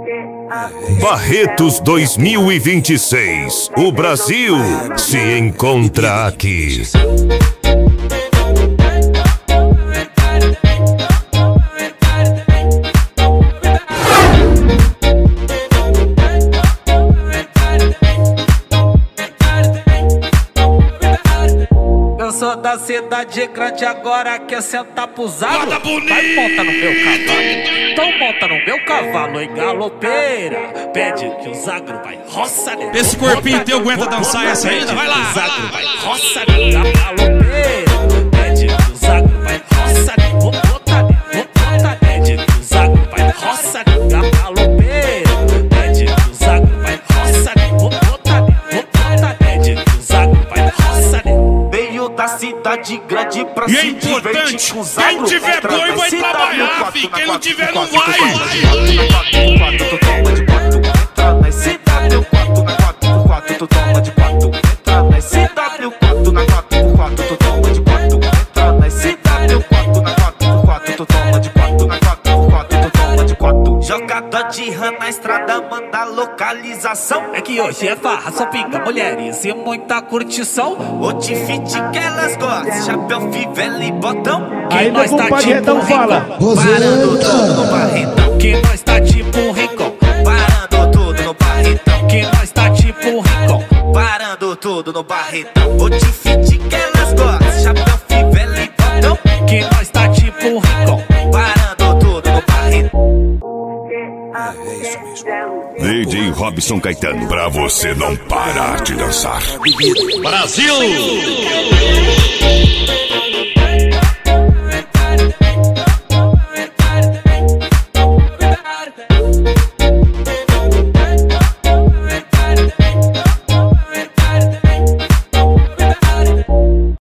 Barretos 2026. O Brasil se encontra aqui. Eu sou da cidade grande, agora quer sentar pros agro. Vai, monta no meu cavalo. Então monta no meu cavalo em galopeira. Pede que os agro vai roça nele. Esse corpinho teu aguenta dançar essa ainda? Vai lá, vai lá, vai roça nele. Galopeira. Pede que os agro vai roça nele. Vou botar nele, vou botar nele. Pede que os agro vai roça nele. Galopeira. Pede que os agro vai roça nele. Vou botar nele, vou botar nele. Pede que os agro vai roça nele. Da cidade grande pra e se é importante, divertir com os quem agro. tiver boi vai trabalhar, fi. Quem não tiver não vai. Tu toma de 4, entra na CW4 na 4x4, tu toma de 4, entra na CW4 na 4x4, tu toma de 4, entra na CW4 na 4x4, tu toma de 4 na 4x4, tu toma de 4. Jogada de rã na estrada, manda localização. É que hoje é farra, só pinga mulheres e muita curtição. Outfit que elas gostam, chapéu, fivela e botão. Aí meu compadre Redão fala: parando tudo no barretão. Que nós tá tipo Rincon, parando tudo no barretão. Que nós tá tipo Rincon, parando tudo no barretão. Outfit que elas gostam, chapéu, fivela e botão. Que nós tá tipo Rincon, parando tudo no barretão. É isso mesmo. DJ Robson Caetano, pra você não parar de dançar. Brasil!